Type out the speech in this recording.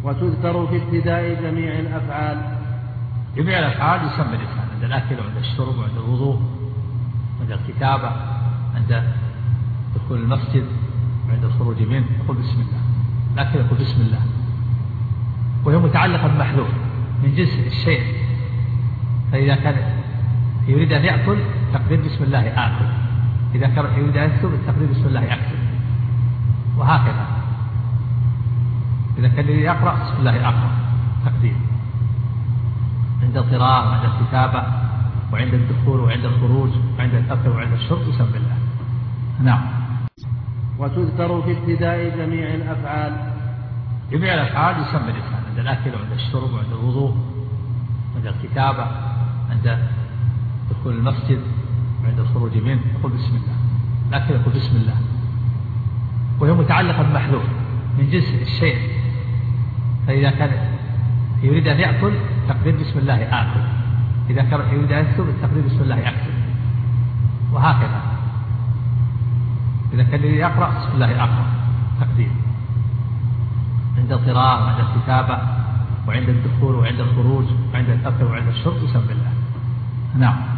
وتذكر في ابتداء جميع الأفعال. جميع الأفعال يسمى الإنسان عند الأكل وعند الشرب وعند الوضوء وعند الكتابة عند دخول المسجد وعند الخروج منه يقول بسم الله. الأكل يقول بسم الله، وهي متعلقة بمحذوف من جنس الشيء، فإذا كان يريد أن يأكل تقدير بسم الله آكل، إذا كان يريد أن يكتب تقدير بسم الله يكتب، وهكذا. إذا كان يريد يقرأ بسم الله أقرأ تقدير عند القراءة وعند الكتابة وعند الدخول وعند الخروج وعند الأكل وعند الشرب يسمى الله. نعم. وتذكر في ابتداء جميع الأفعال. جميع الأفعال يسمى الإنسان عند الأكل وعند الشرب وعند الوضوء وعند الكتابة عند دخول المسجد وعند الخروج منه يقول بسم الله. الأكل يقول بسم الله، وهي متعلقة بمحذوف من جنس الشيء، فإذا كان يريد أن يأكل تقدير بسم الله آكل، إذا كان يريد أن يكتب تقدير بسم الله يكتب، وهكذا. إذا كان يريد يقرأ بسم الله أقرأ تقدير عند القراءة وعند الكتابة وعند الدخول وعند الخروج وعند الأكل وعند الشرب يسمى الله. نعم.